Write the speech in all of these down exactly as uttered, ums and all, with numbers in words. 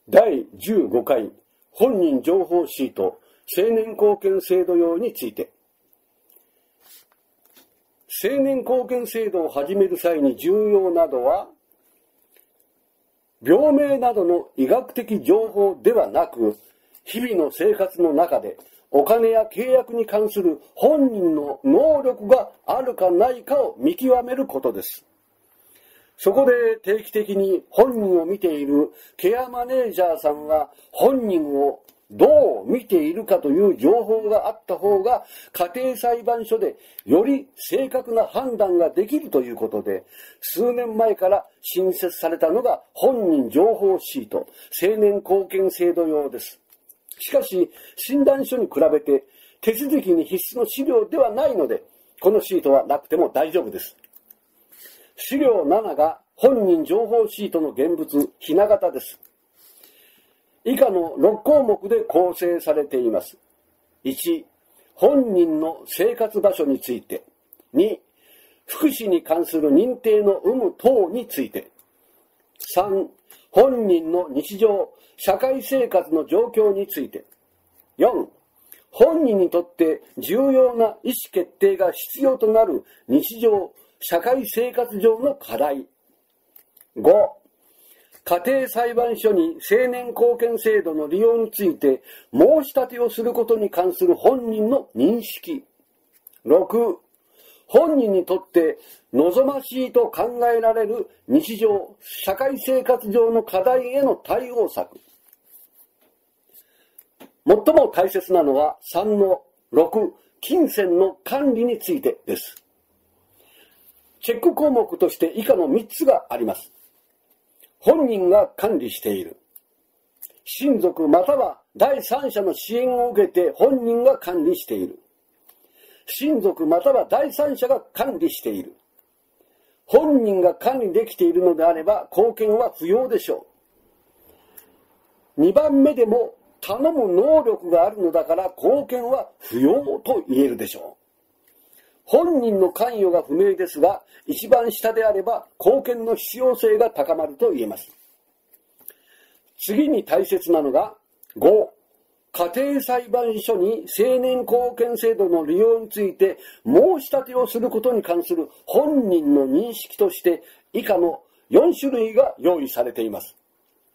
だいじゅうごかい本人情報シート青年貢献制度用について。青年貢献制度を始める際に重要なのは、病名などの医学的情報ではなく、日々の生活の中でお金や契約に関する本人の能力があるかないかを見極めることです。そこで定期的に本人を見ているケアマネージャーさんが本人をどう見ているかという情報があった方が家庭裁判所でより正確な判断ができるということで、数年前から新設されたのが本人情報シート青年貢献制度用です。しかし診断書に比べて手続きに必須の資料ではないので、このシートはなくても大丈夫です。資料ななが本人情報シートの現物ひな形です。以下のろっこうもくで構成されています。いち、本人の生活場所について。に、福祉に関する認定の有無等について。さん、本人の日常、社会生活の状況について。よん、本人にとって重要な意思決定が必要となる日常、社会生活上の課題。ご、家庭裁判所に青年貢献制度の利用について申し立てをすることに関する本人の認識。ろく、本人にとって望ましいと考えられる日常、社会生活上の課題への対応策。最も大切なのはさんのろく、金銭の管理についてです。チェック項目として以下のみっつがあります。本人が管理している。親族または第三者の支援を受けて本人が管理している。親族または第三者が管理している。本人が管理できているのであれば貢献は不要でしょう。にばんめでも頼む能力があるのだから貢献は不要と言えるでしょう。本人の関与が不明ですが、一番下であれば貢献の必要性が高まると言えます。次に大切なのがご、家庭裁判所に青年貢献制度の利用について申し立てをすることに関する本人の認識として以下のよんしゅるいが用意されています。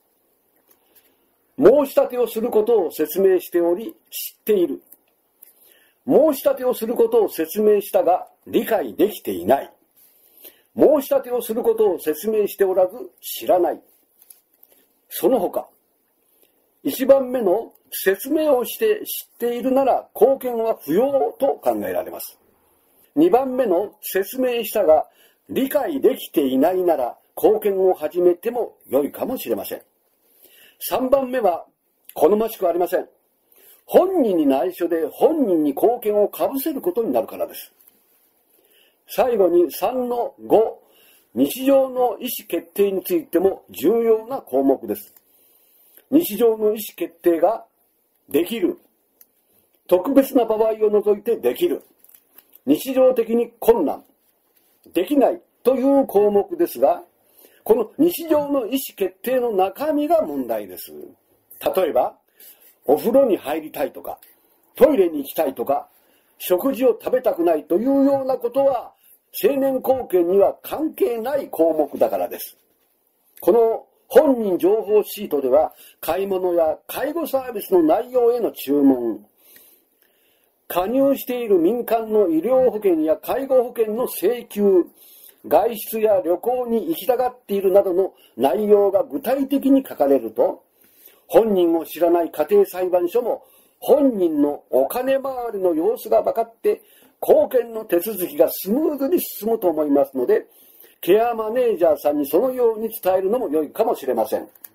申し立てをすることを説明しており知っている。申し立てをすることを説明したが理解できていない。申し立てをすることを説明しておらず知らない。その他、いちばんめの説明をして知っているなら貢献は不要と考えられます。にばんめの説明したが理解できていないなら貢献を始めても良いかもしれません。さんばんめは好ましくありません。本人に内緒で本人に貢献をかぶせることになるからです。最後にさんのご、日常の意思決定についても重要な項目です。日常の意思決定ができる。特別な場合を除いてできる。日常的に困難。できないという項目ですが、この日常の意思決定の中身が問題です。例えば、お風呂に入りたいとか、トイレに行きたいとか、食事を食べたくないというようなことは、青年貢献には関係ない項目だからです。この本人情報シートでは、買い物や介護サービスの内容への注文、加入している民間の医療保険や介護保険の請求、外出や旅行に行きたがっているなどの内容が具体的に書かれると、本人を知らない家庭裁判所も本人のお金回りの様子が分かって貢献の手続きがスムーズに進むと思いますので、ケアマネージャーさんにそのように伝えるのも良いかもしれません。